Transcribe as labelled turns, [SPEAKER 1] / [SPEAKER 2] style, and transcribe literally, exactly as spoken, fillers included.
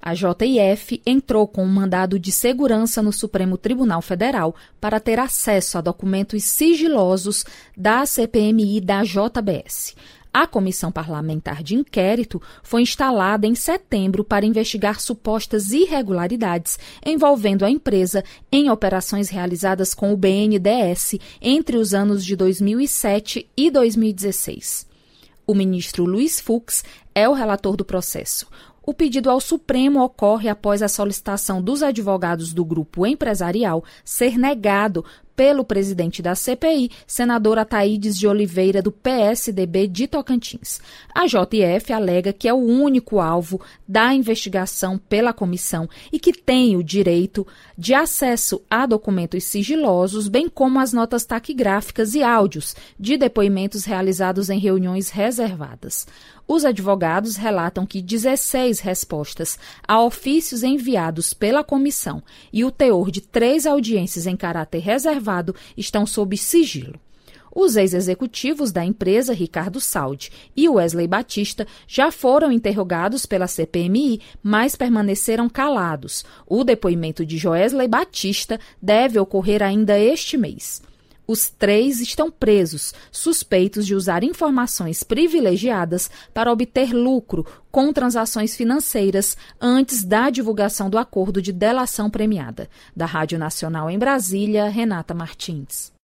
[SPEAKER 1] A J I F entrou com um mandado de segurança no Supremo Tribunal Federal para ter acesso a documentos sigilosos da C P M I da J B S. A Comissão Parlamentar de Inquérito foi instalada em setembro para investigar supostas irregularidades envolvendo a empresa em operações realizadas com o B N D E S entre os anos de dois mil e sete e dois mil e dezesseis. O ministro Luiz Fux é o relator do processo. O pedido ao Supremo ocorre após a solicitação dos advogados do grupo empresarial ser negado pelo presidente da C P I, senador Ataídes de Oliveira, do P S D B de Tocantins. A J I F alega que é o único alvo da investigação pela comissão e que tem o direito de acesso a documentos sigilosos, bem como as notas taquigráficas e áudios de depoimentos realizados em reuniões reservadas. Os advogados relatam que dezesseis respostas a ofícios enviados pela comissão e o teor de três audiências em caráter reservado estão sob sigilo. Os ex-executivos da empresa, Ricardo Saldi e Wesley Batista, já foram interrogados pela C P M I, mas permaneceram calados. O depoimento de Joesley Batista deve ocorrer ainda este mês. Os três estão presos, suspeitos de usar informações privilegiadas para obter lucro com transações financeiras antes da divulgação do acordo de delação premiada. Da Rádio Nacional em Brasília, Renata Martins.